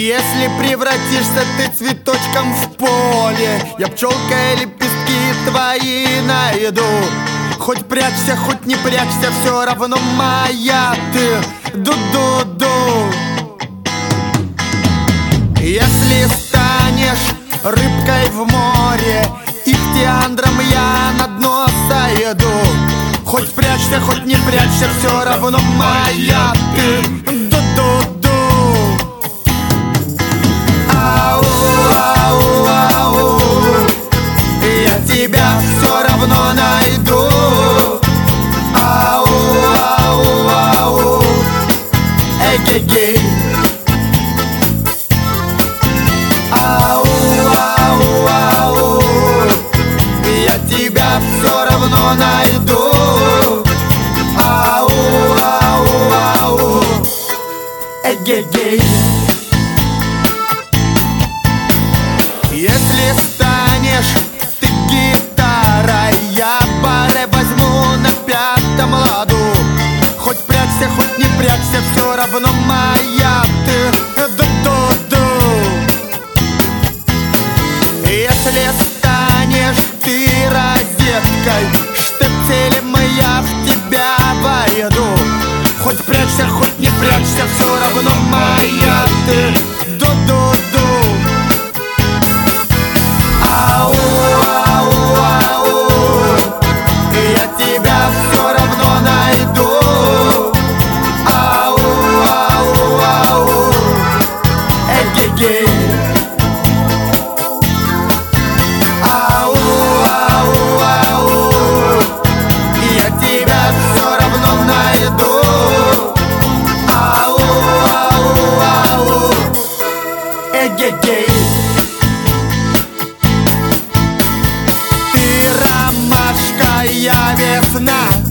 Если превратишься ты цветочком в поле, я пчелкой лепестки твои найду. Хоть прячься, хоть не прячься, все равно моя ты. Ду-ду-ду. Если станешь рыбкой в море, ихтиандром я на дно сойду. Хоть прячься, хоть не прячься, все равно моя ты. Ду-ду-ду. Ау, ау, ау. Я тебя все равно найду. Ау, ау, ау. Эгегей. Ау, ау, ау. Я тебя все равно найду. Ау, ау, ау. Эгегей. Если станешь ты гитарой, я баре возьму на пятом ладу. Хоть прячься, хоть не прячься, все равно моя ты. Ду-ду-ду. Если станешь ты розеткой, штепселем я в тебя войду. Хоть прячься, хоть не прячься, все равно моя ты. Ду-ду-ду. Ау, ау, ау. Я тебя все равно найду. Ау, ау, ау. Эгегей. Ау, ау, ау. Я тебя все равно найду. Ау, ау, ау. Эгегей. Ты ромашка, я весна.